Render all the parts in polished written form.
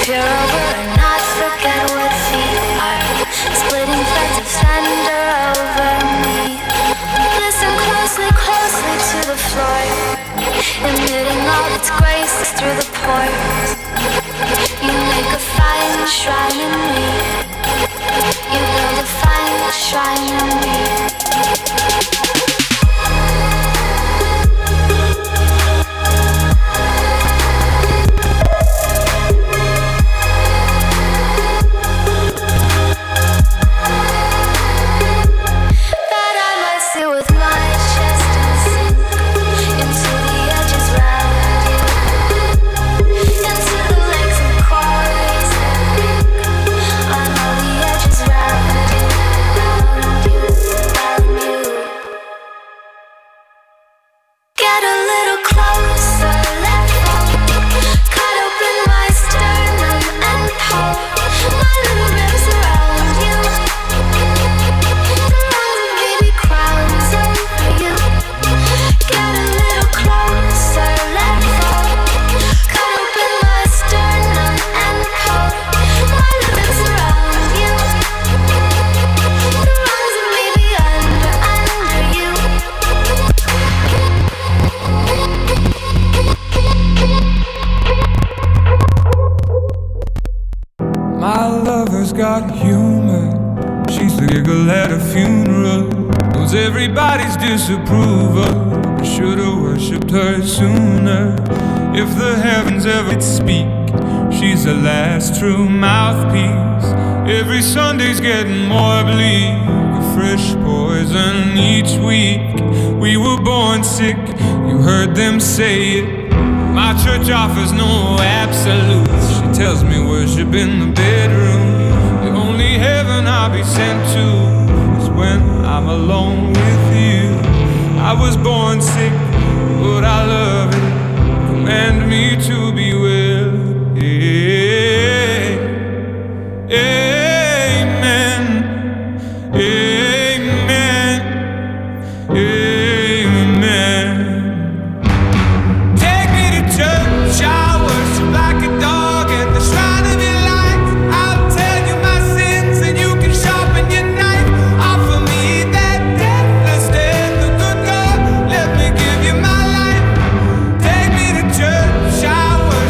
Fear over and not forget what feet are. Splitting threads of thunder over me. Listen closely, closely to the floor, emitting all its grace through the pores. You make a fine shrine in me. You build a fine shrine in me. Got humor, she's the giggle at a funeral, knows everybody's disapproval. Should've worshipped her sooner. If the heavens ever did speak, she's the last true mouthpiece. Every Sunday's getting more bleak, a fresh poison each week. We were born sick, you heard them say it. My church offers no absolutes. She tells me worship in the bedroom. The only heaven I'll be sent to is when I'm alone with you. I was born sick, but I love it. Command me to be well. Amen. Amen. Amen. Take me to church, I worship like a dog at the shrine of your light. I'll tell you my sins and you can sharpen your knife. Offer me that deathless death, the good God, let me give you my life. Take me to church, I worship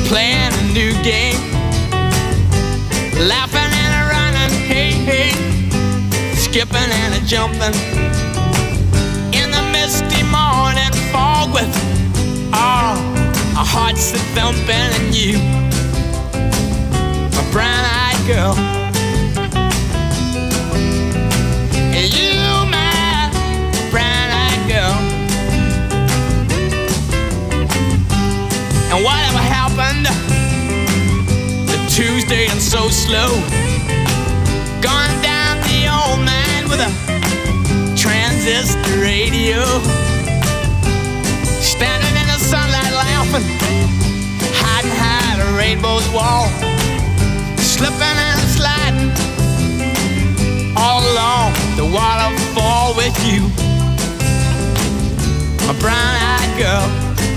playing a new game, laughing and a running, hey, hey, skipping and a jumping in the misty morning fog with our hearts a thumping, and you, my brown-eyed girl, and you, my brown-eyed girl. And whatever happened to Tuesday and so slow, gone down the old man with a transistor radio, standing in the sunlight laughing, hiding behind a rainbow's wall, slipping and sliding all along the waterfall with you, my brown-eyed girl.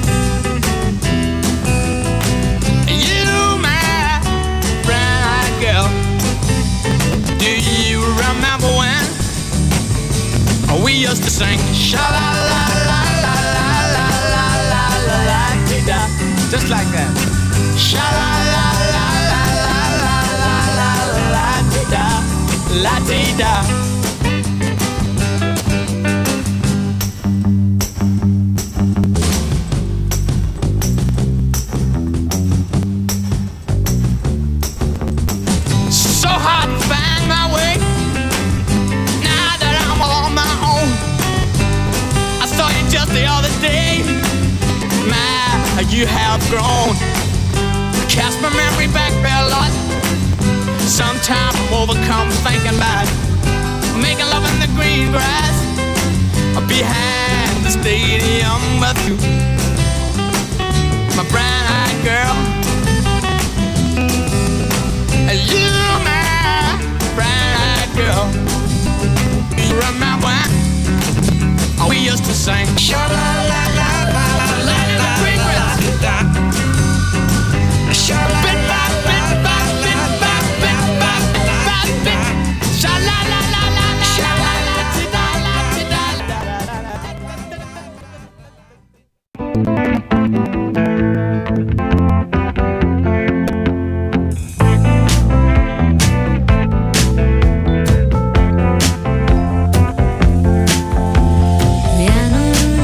Do you remember when we used to sing sha-la-la-la-la-la-la-la-la-la-la-la-la-la-la, just like that? Sha-la-la-la-la-la-la-la-la-la-la-la-la-la. The other day, you have grown. Cast my memory back there a lot. Sometimes I'm overcome thinking about making love in the green grass behind the stadium with you, my brown-eyed girl. You, my brown-eyed girl. You remember we used to sing sha-la-la-la-la-la-la-la in the green grass. Viene un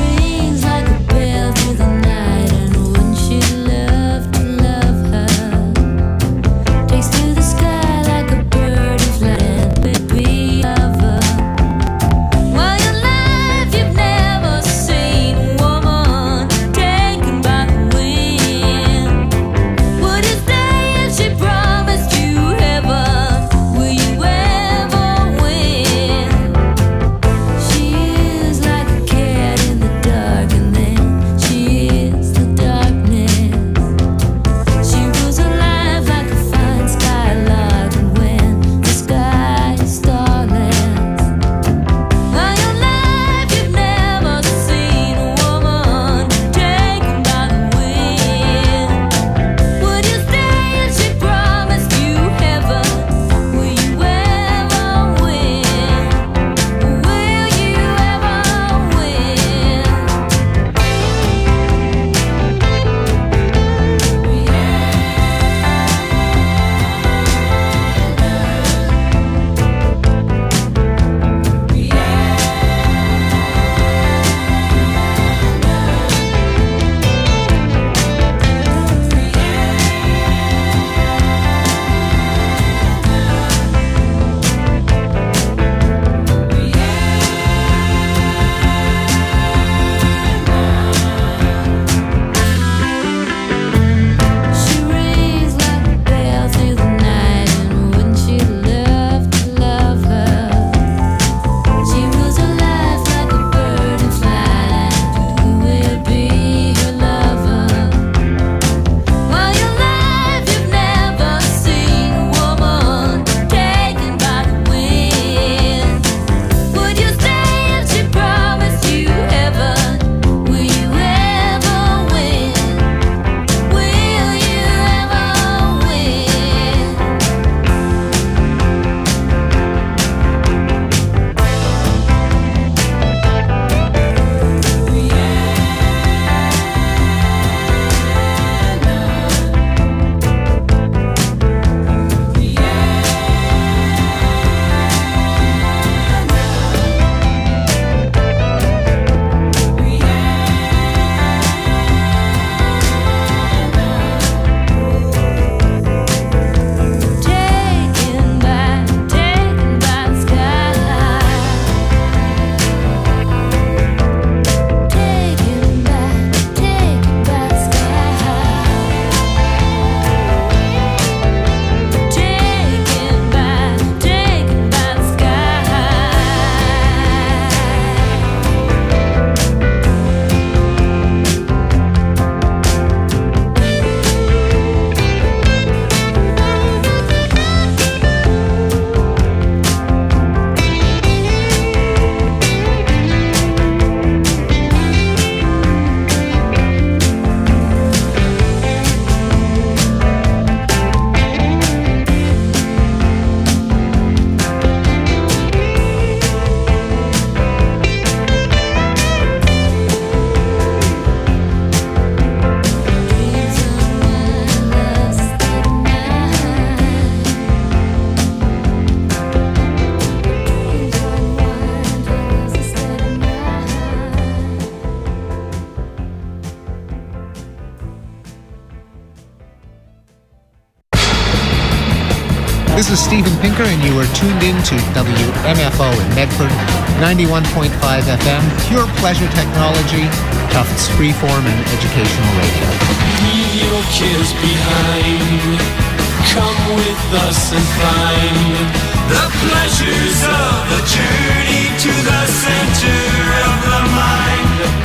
This is Steven Pinker, and you are tuned in to WMFO in Medford, 91.5 FM, pure pleasure technology, Tufts freeform and educational radio. Leave your kids behind. Come with us and find the pleasures of a journey to the center of the mind.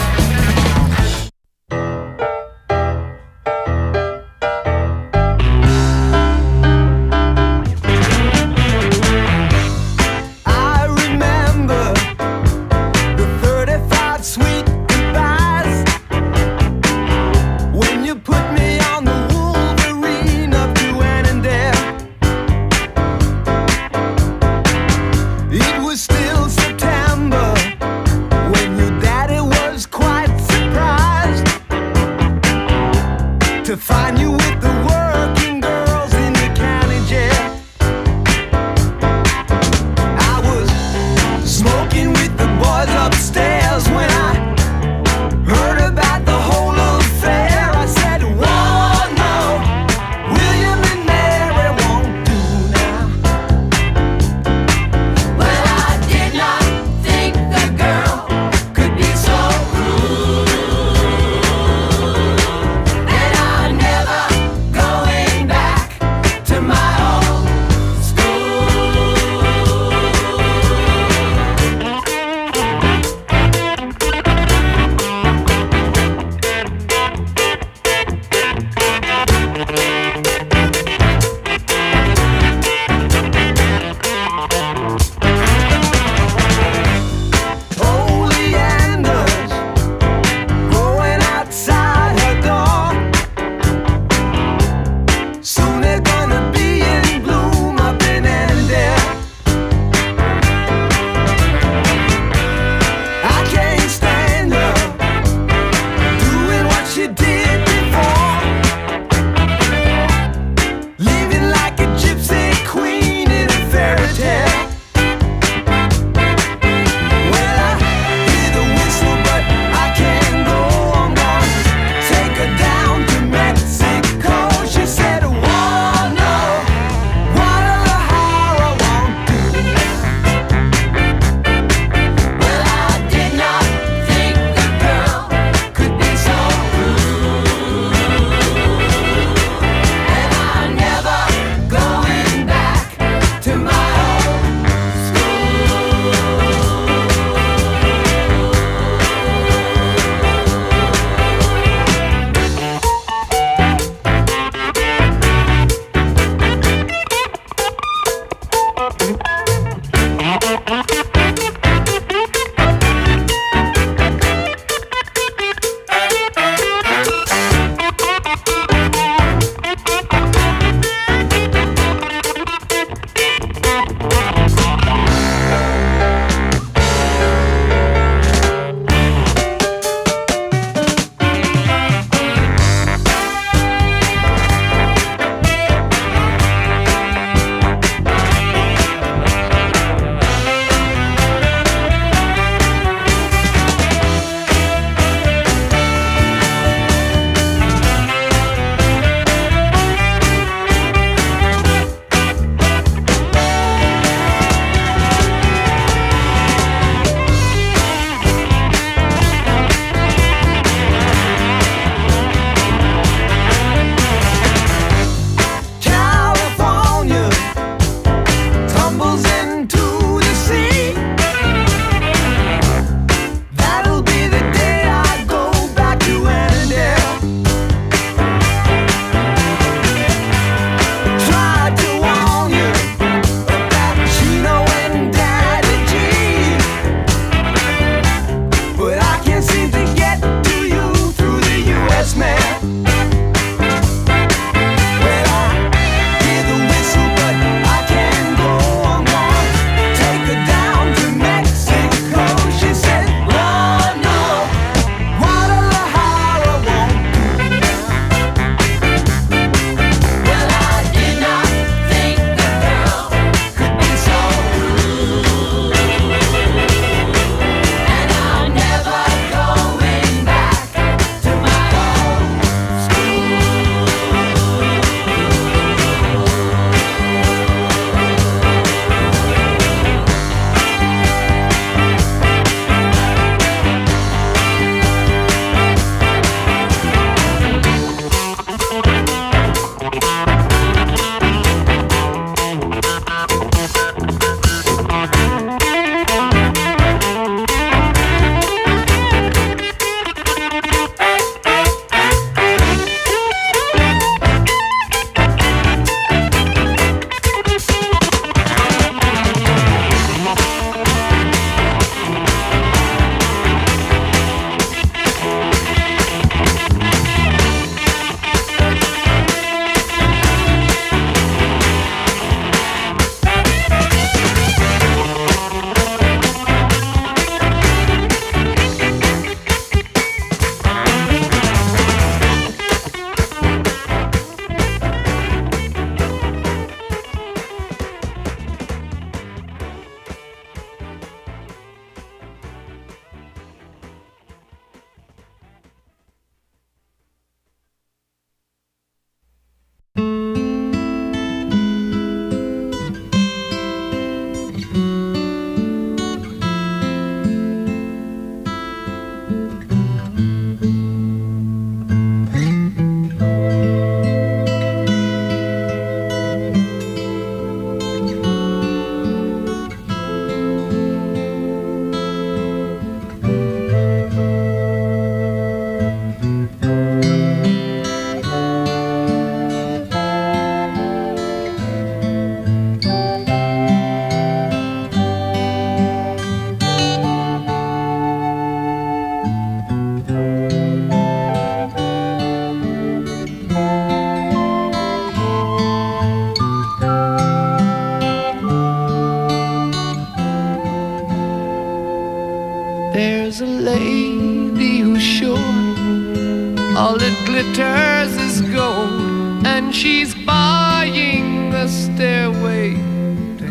glitters as gold, and she's buying the stairway to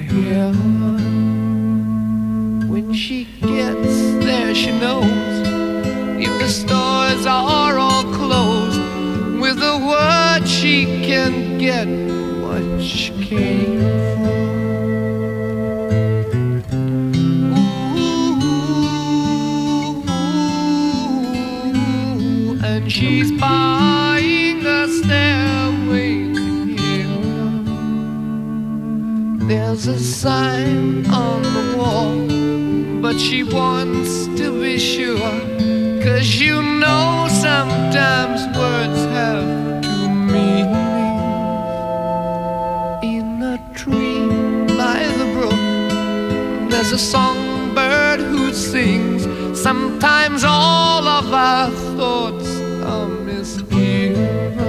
heaven. When she gets there, she knows if the stores are all closed, with a word she can get what she came for. Ooh, and she's buying a stairway to heaven. There's a sign on the wall, but she wants to be sure, 'cause you know sometimes words have two meanings. In a tree by the brook, there's a songbird who sings. Sometimes all of our thoughts are misgiven.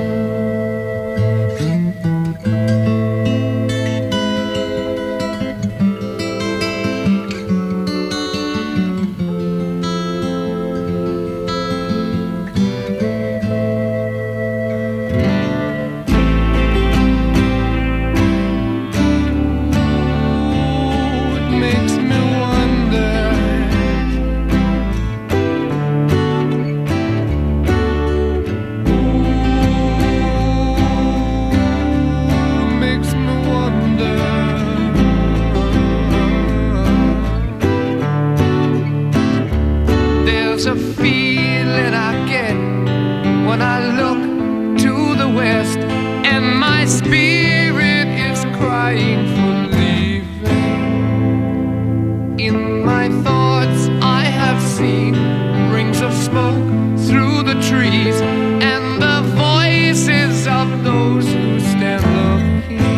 A feeling I get when I look to the west, and my spirit is crying for leaving. In my thoughts I have seen rings of smoke through the trees, and the voices of those who stand looking.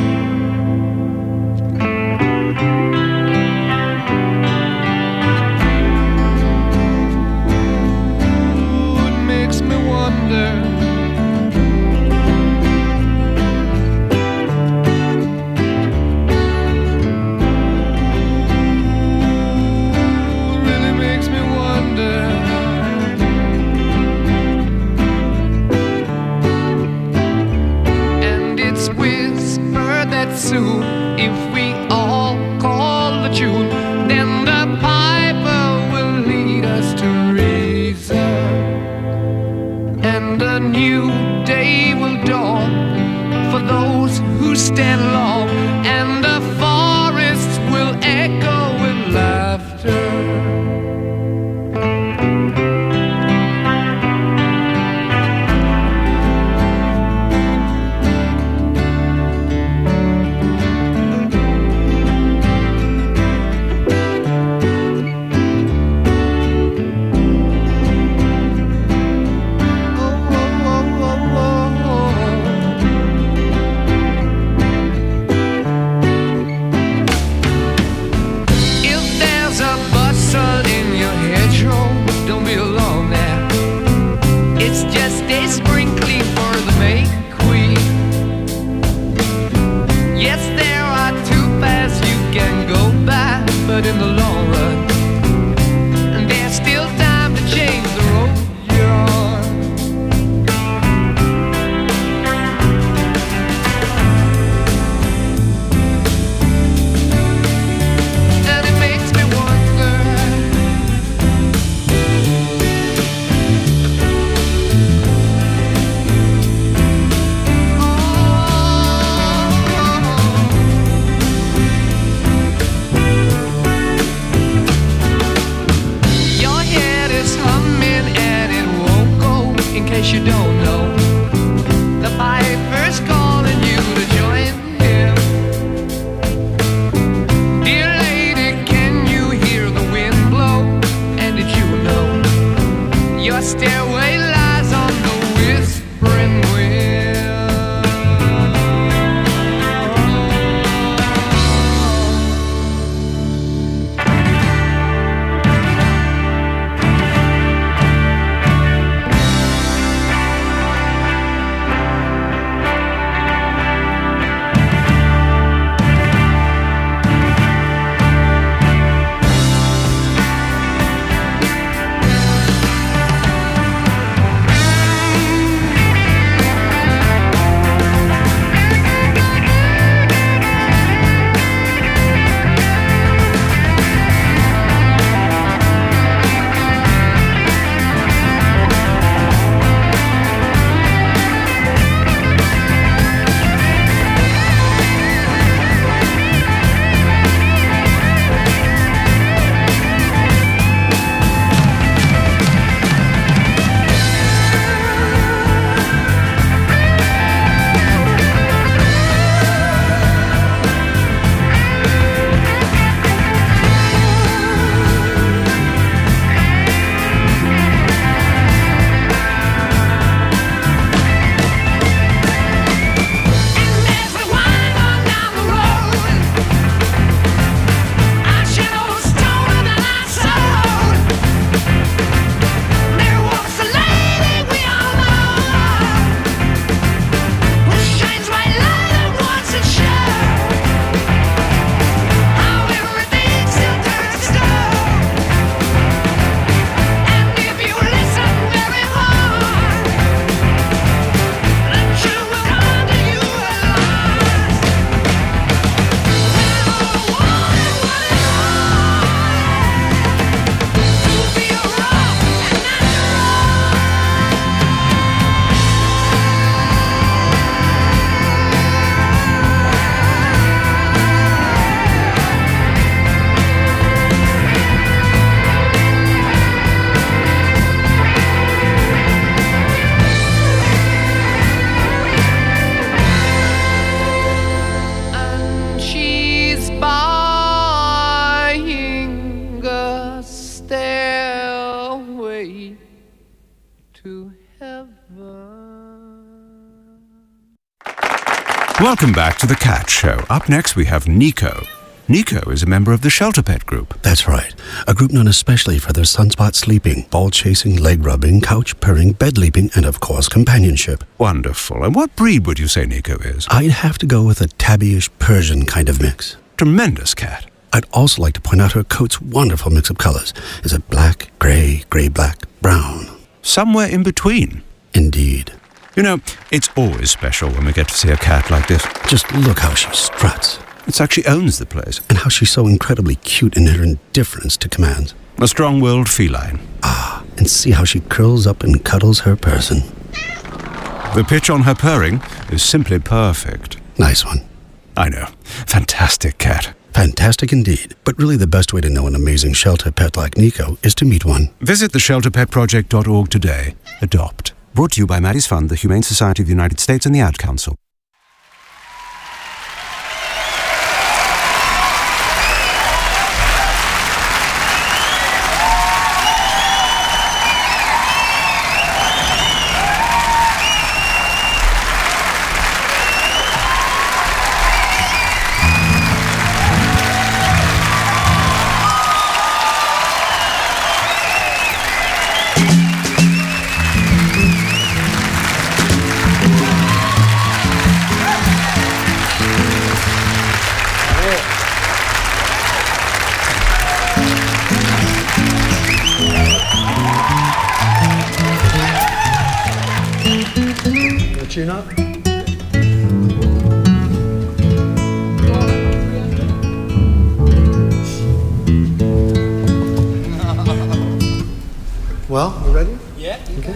Soon, if we all call the tune, then the piper will lead us to reason, and a new day will dawn for those who stand long, and the forests will echo with laughter. Welcome back to The Cat Show. Up next, we have Nico. Nico is a member of the Shelter Pet Group. That's right. A group known especially for their sunspot sleeping, ball chasing, leg rubbing, couch purring, bed leaping, and of course, companionship. Wonderful. And what breed would you say Nico is? I'd have to go with a tabbyish Persian kind of mix. Tremendous cat. I'd also like to point out her coat's wonderful mix of colors. Is it black, gray, gray-black, brown? Somewhere in between. Indeed. You know, it's always special when we get to see a cat like this. Just look how she struts. It's like she owns the place. And how she's so incredibly cute in her indifference to commands. A strong-willed feline. Ah, and see how she curls up and cuddles her person. The pitch on her purring is simply perfect. Nice one. I know. Fantastic cat. Fantastic indeed. But really the best way to know an amazing shelter pet like Nico is to meet one. Visit theshelterpetproject.org today. Adopt. Brought to you by Maddie's Fund, the Humane Society of the United States, and the Ad Council. Tune up. Well, you ready? Yeah. Okay.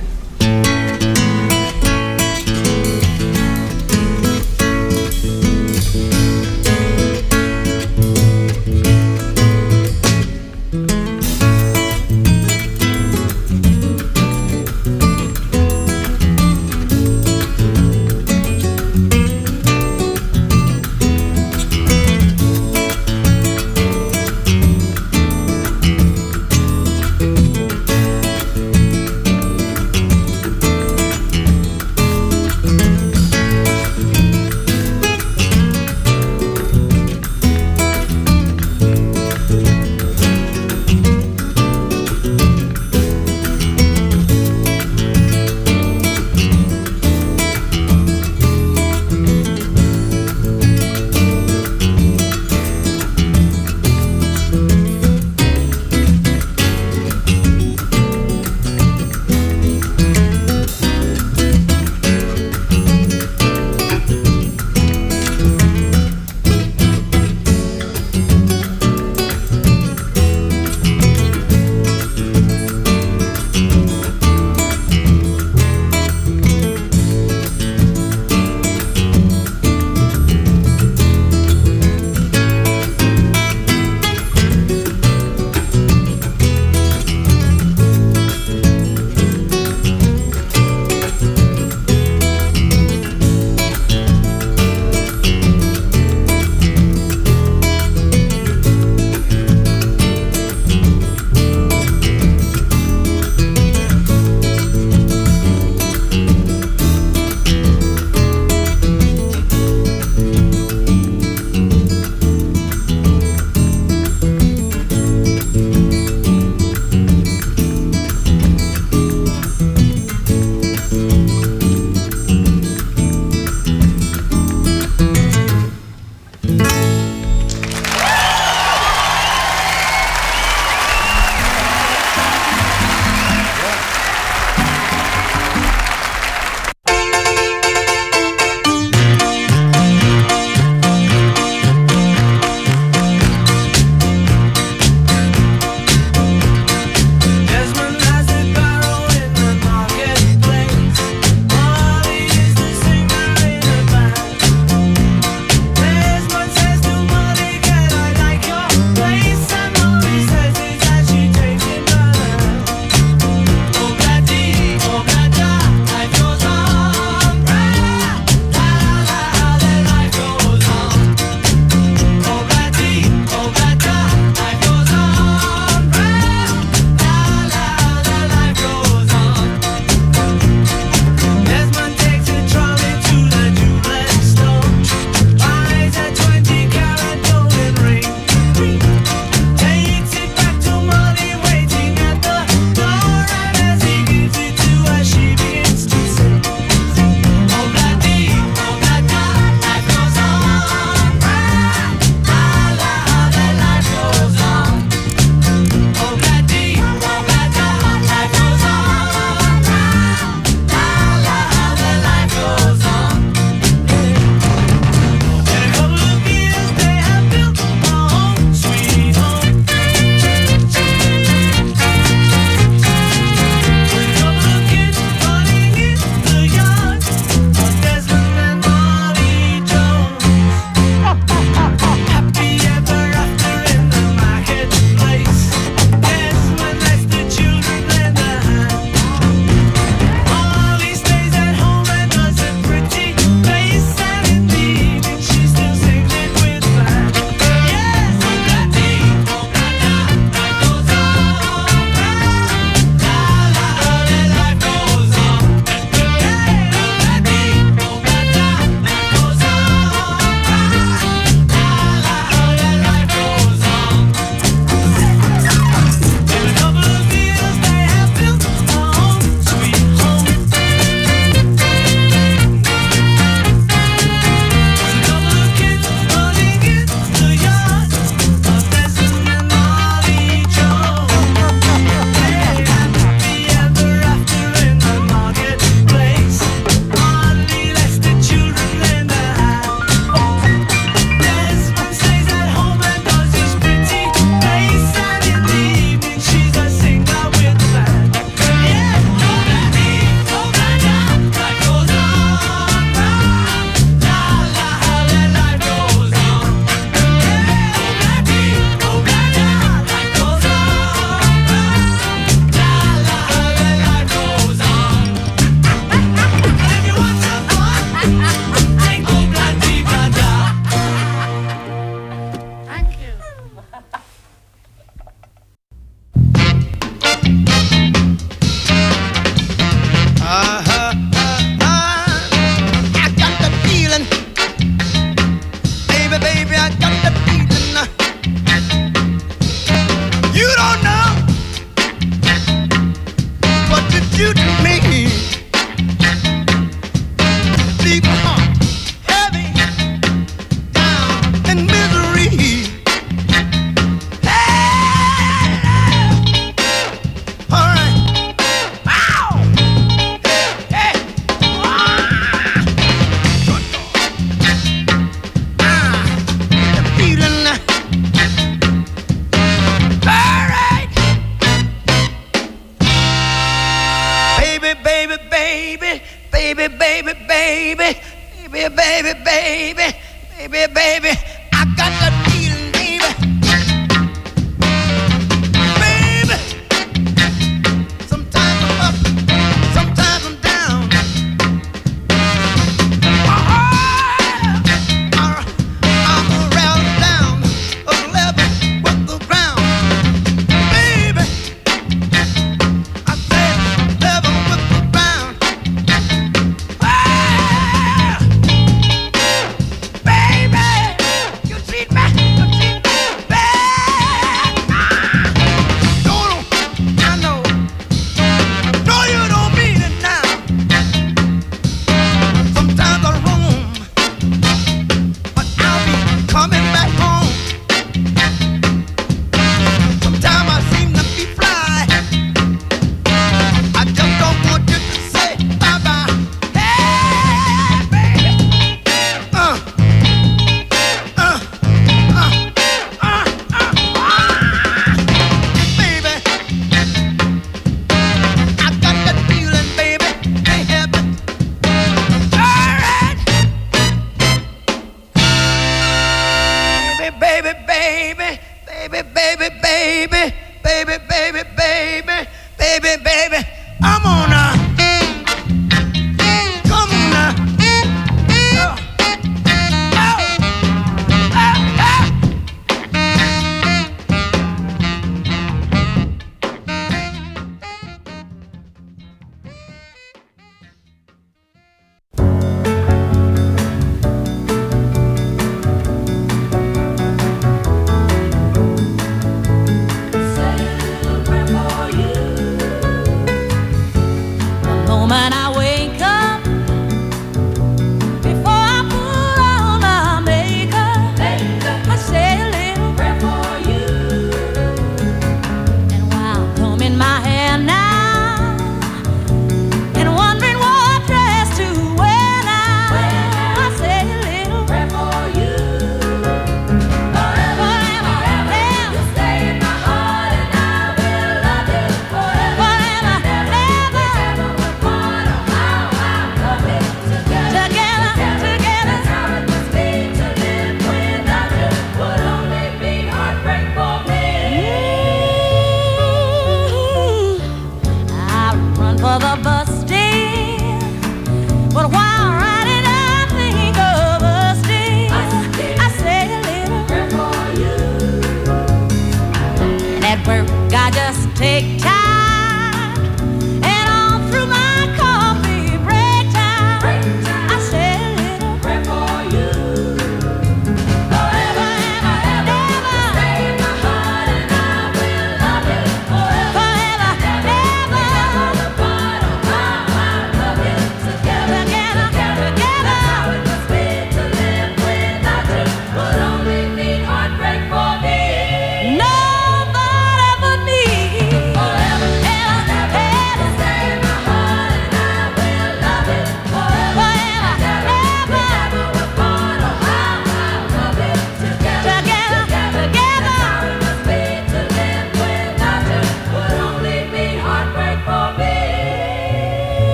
baby, baby, baby, baby, I got that feeling, baby. Baby, sometimes I'm up, sometimes I'm down. I'm around down, up level with the ground. Baby, I said level with the ground. Baby,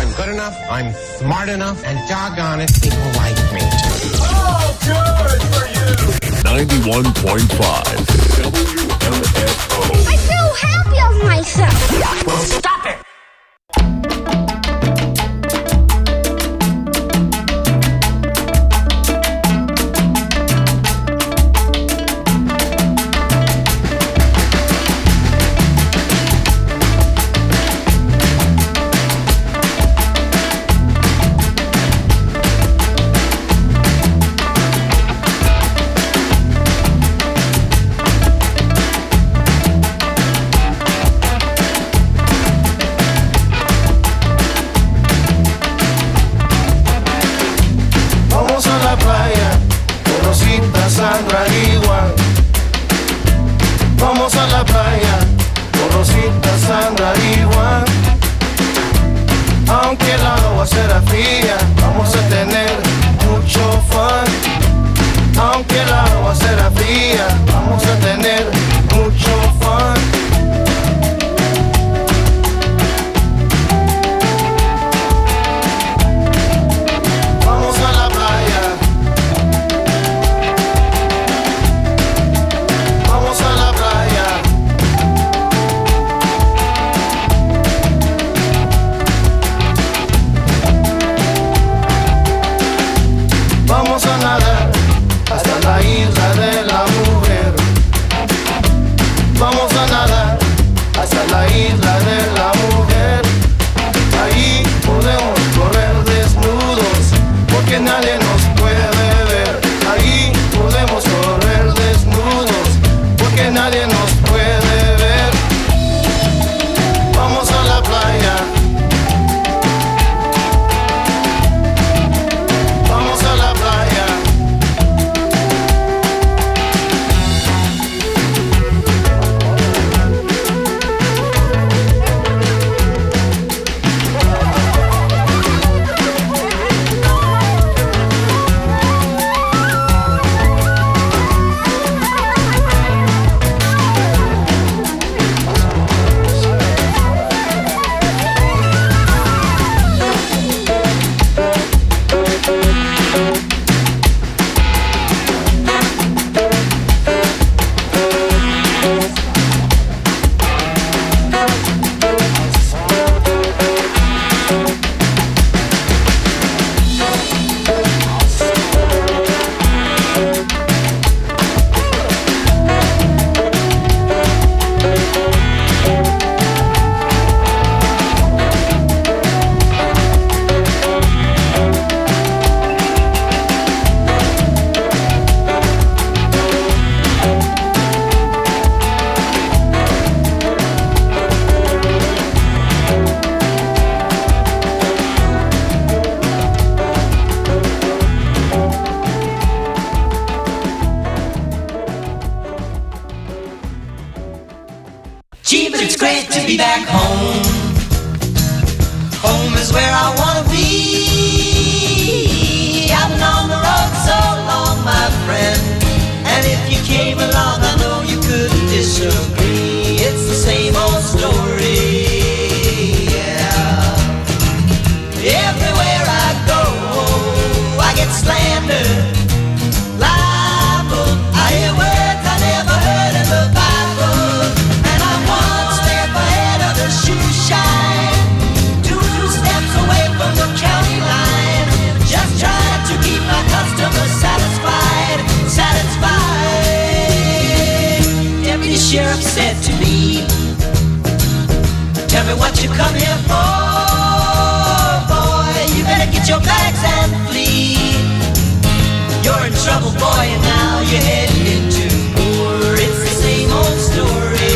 I'm good enough, I'm smart enough, and doggone it, people like me. Oh, good for you! 91.5 WMFO. I feel happy of myself. Well, stop it! Sandra igual. Vamos a la playa, con Rosita Sandra igual. Aunque el agua será fría, vamos a tener mucho fun. Aunque el agua será fría, vamos a tener mucho fun. Vamos a nadar hasta la isla de la mujer. Vamos a nadar hasta la isla de la mujer. Ahí podemos correr desnudos porque nadie nos puede ver. Ahí podemos correr desnudos porque nadie nos puede ver. Vamos a la playa. Vamos a la playa. Gee, but it's great to be back home. Home is where I wanna be. I've been on the road so long, my friend, and if you came along, I know you couldn't disagree. It's the same old story. Yeah. Everywhere I go, I get slandered, libel. I hear words I never heard in the Bible, and I'm one step ahead of the shoe shine, 2 steps away from the county line, just trying to keep my customers satisfied, satisfied. Deputy Sheriff said to me, tell me what you come here for, boy. You better get your bags and flee. You're in trouble, boy, and now you're heading into war. It's the same old story.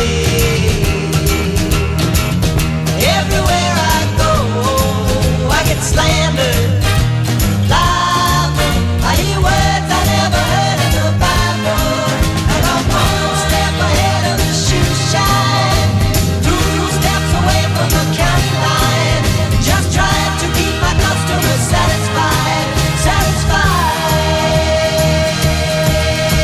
Everywhere I go, I get slandered, libel. I hear words I never heard in the Bible, and I'm one step ahead of the shoe shine, 2 steps away from the county line, just trying to keep my customers satisfied, satisfied.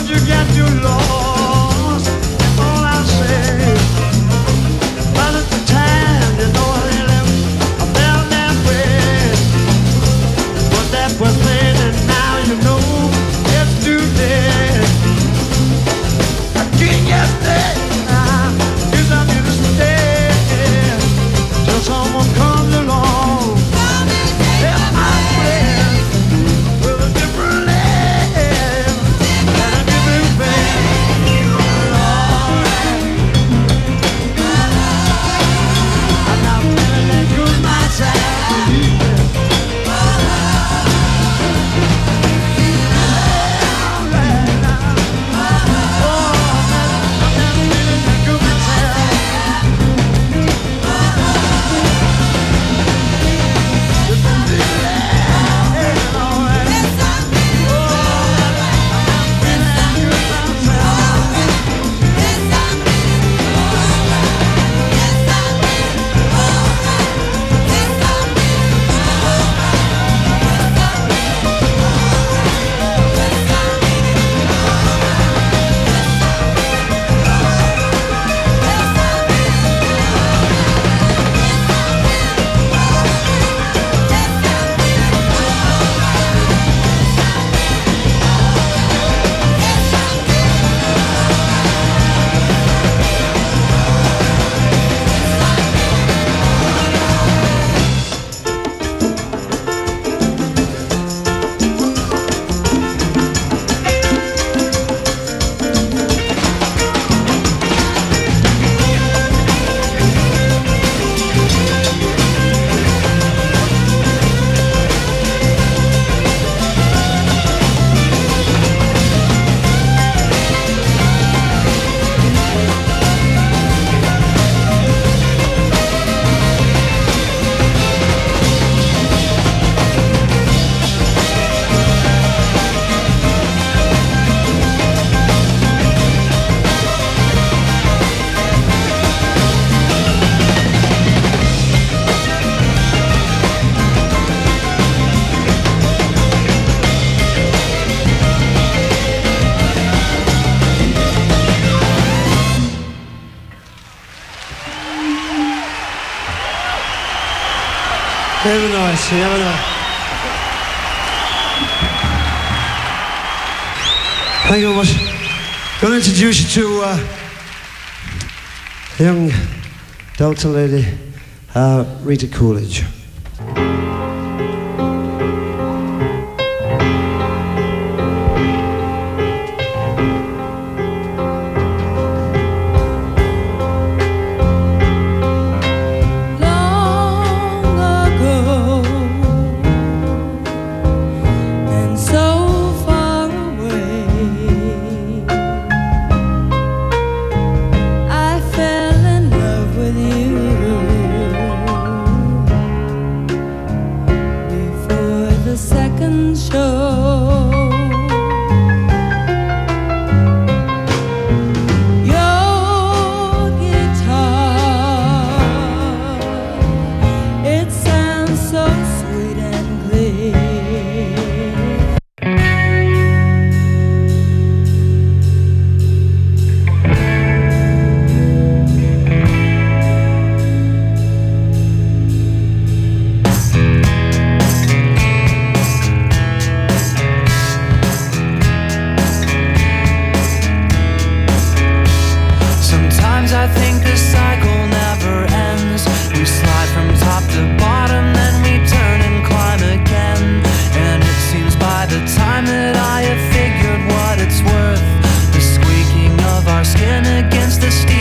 you get too lost. All I say, but at the time, you know I felt that way. But that was then, and now you know it's too late. I can't just stay. Guess I'm here to stay till someone comes along. Help my friend with a different land and a different band. I'm not feeling that good myself. Very nice, very nice. Thank you very much. I'm going to introduce you to a young Delta lady, Rita Coolidge. Against the steel